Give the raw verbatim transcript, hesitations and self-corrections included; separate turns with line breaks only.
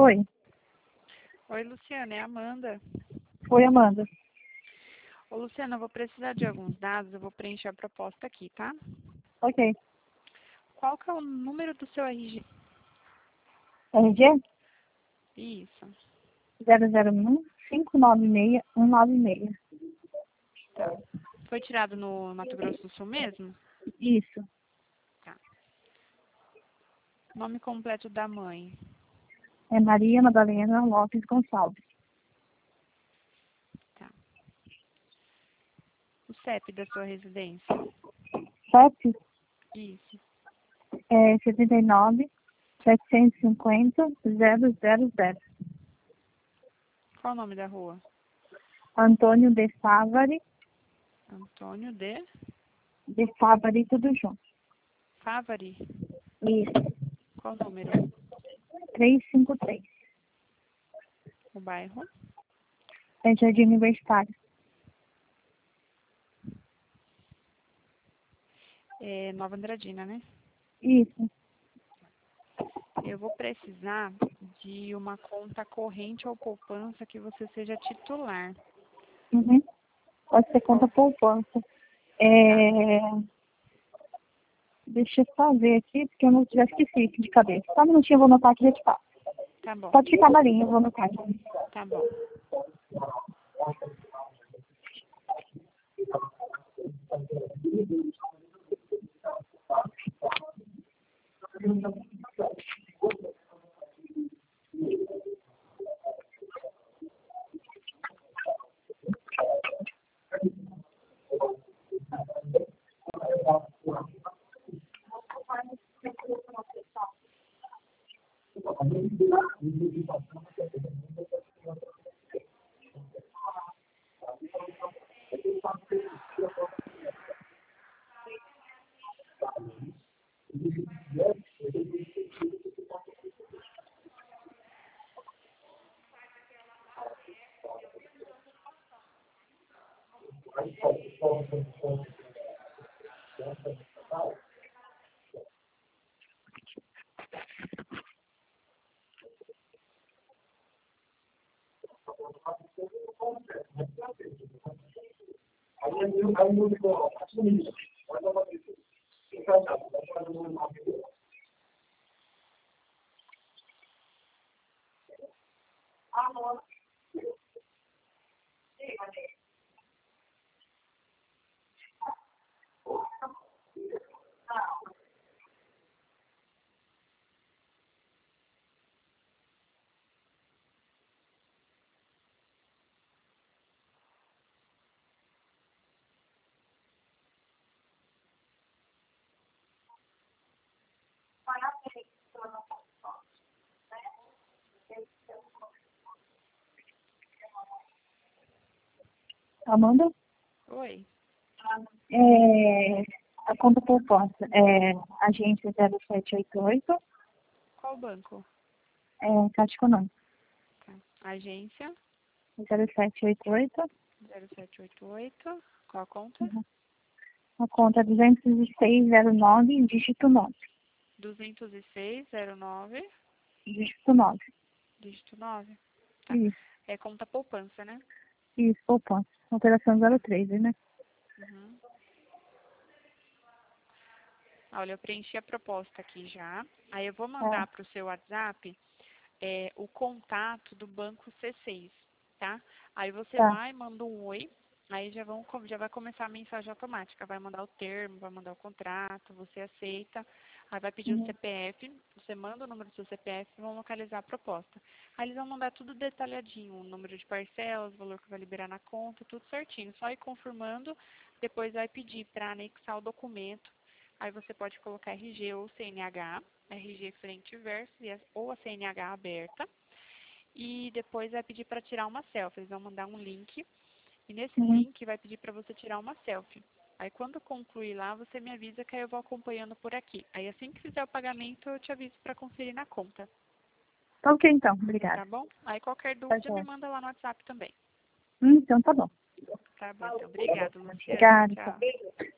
Oi.
Oi, Luciana, é a Amanda.
Oi, Amanda.
Ô, Luciana, eu vou precisar de alguns dados, eu vou preencher a proposta aqui, tá?
Ok.
Qual que é o número do seu R G?
R G?
Isso.
zero zero um, cinco nove seis, um nove seis.
Tá. Foi tirado no Mato Grosso do Sul mesmo?
Isso.
Tá. Nome completo da mãe?
É Maria Madalena Lopes Gonçalves.
Tá. O C E P da sua residência?
C E P
Isso.
é setenta e nove, setecentos e cinquenta, zero zero zero.
Qual o nome da rua?
Antônio de Favari,
Antônio de
de Favari, tudo junto.
Favari.
Isso.
Qual o número?
trezentos e cinquenta e três.
O bairro?
É Jardim Universitário.
É Nova Andradina, né?
Isso.
Eu vou precisar de uma conta corrente ou poupança que você seja titular.
Uhum. Pode ser conta poupança. É... Deixa eu só ver aqui, porque eu não já esqueci de cabeça. Só um minutinho, eu vou anotar aqui e já te passo.
Tá bom,
Pode ficar na linha, eu vou anotar aqui.
tá bom.
Amanda?
Oi.
É... A conta poupança é agência zero sete oito oito,
Qual banco?
é Caixa Econômica.
Tá. Agência
zero sete oito oito,
zero sete oito oito. Qual a conta?
uhum. A conta é duzentos e seis zero nove, dígito nove.
duzentos e seis zero nove,
Dígito nove.
dígito nove. Tá.
Isso,
É conta poupança, né?
isso, poupança. Operação zero três, né?
Uhum. Olha, eu preenchi a proposta aqui já. Aí eu vou mandar
Tá,
para o seu WhatsApp é, o contato do banco C seis, tá? Aí você
tá.
vai, manda um oi, aí já, vão, já vai começar a mensagem automática. Vai mandar o termo, vai mandar o contrato, você aceita. Aí vai pedir o
Uhum.
C P F, você manda o número do seu C P F e vão localizar a proposta. Aí eles vão mandar tudo detalhadinho, o número de parcelas, o valor que vai liberar na conta, tudo certinho. Só ir confirmando, depois vai pedir para anexar o documento. Aí você pode colocar R G ou C N H, R G frente e verso ou a C N H aberta. E depois vai pedir para tirar uma selfie. Eles vão mandar um link e nesse
Uhum.
link vai pedir para você tirar uma selfie. Aí quando concluir lá, você me avisa que aí eu vou acompanhando por aqui. Aí assim que fizer o pagamento, eu te aviso para conferir na conta.
Tá ok, então. Obrigada.
Tá bom? Aí qualquer
Tá
dúvida me
joia.
manda lá no WhatsApp também.
Hum, então tá bom.
Tá bom, então. Obrigada, Luciana.
Obrigada. Tchau.
Tchau.